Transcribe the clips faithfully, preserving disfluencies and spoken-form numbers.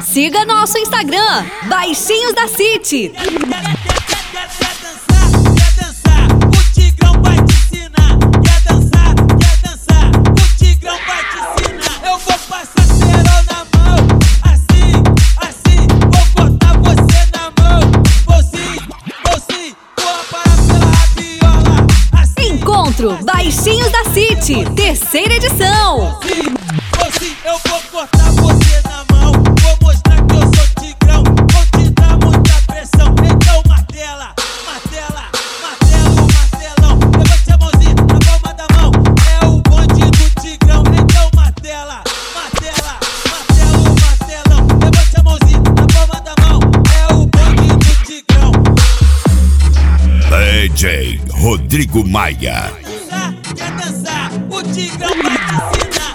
Siga nosso Instagram, Baixinhos da City. Encontro Baixinhos da City, terceira edição. Sim, eu vou cortar você na mão. Vou mostrar que eu sou tigrão. Vou te dar muita pressão. Então martela, martela, martelo, martelão. Levante a mãozinha na palma da mão. É o bonde do tigrão. Então martela, martela, martelo, martelão. Levante a mãozinha na palma da mão. É o bonde do tigrão. D J Rodrigo Maia. Quer dançar? O tigrão vai te ensinar.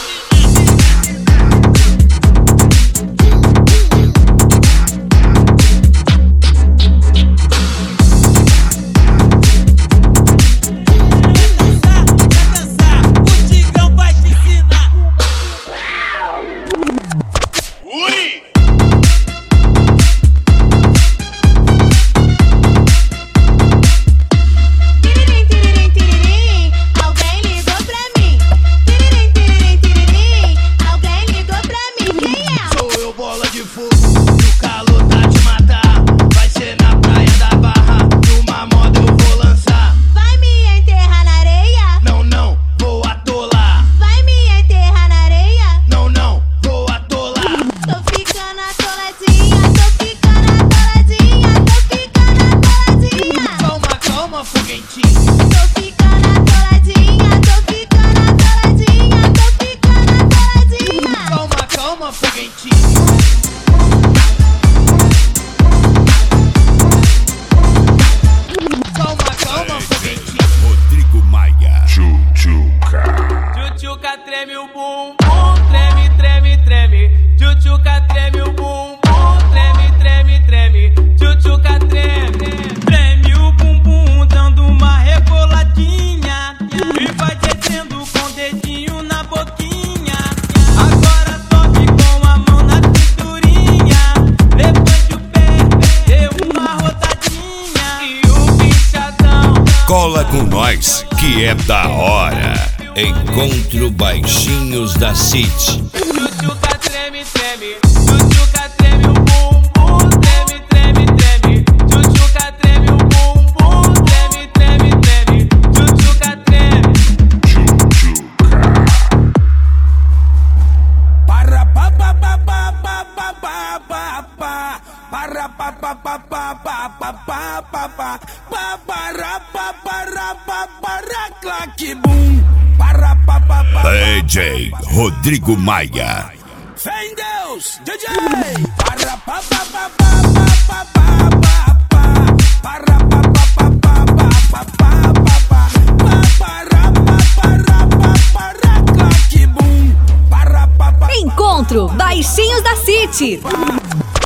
Tchutchuca treme o bumbum, treme, treme, treme. Tchutchuca treme o bumbum, treme, treme, treme. Tchutchuca treme, treme o bumbum, dando uma reboladinha. E vai descendo com o dedinho na boquinha. Agora sobe com a mão na cinturinha. Levante o pé, dê uma rodadinha. E o bichadão Cola com nós, que é da hora. Encontro Baixinhos da City. Tchutchuca treme, treme. Tchutchuca treme o bumbum, treme, treme, treme. Tchutchuca treme o bumbum, treme, treme, treme. Tchutchuca treme. Tchutchuca. Para pa pa pa pa pa pa pa pa pa. Para pa pa pa pa pa pa pa pa pa. Pa para pa para pa para claque bum. Para pa pa pa. D J Rodrigo Maia. Fé em Deus, D J. Para pa pa pa pa pa pa pa pa. Para pa pa pa pa pa pa pa pa. Para pa para pa para claque bum. Para pa pa. Encontro Baixinhos da City.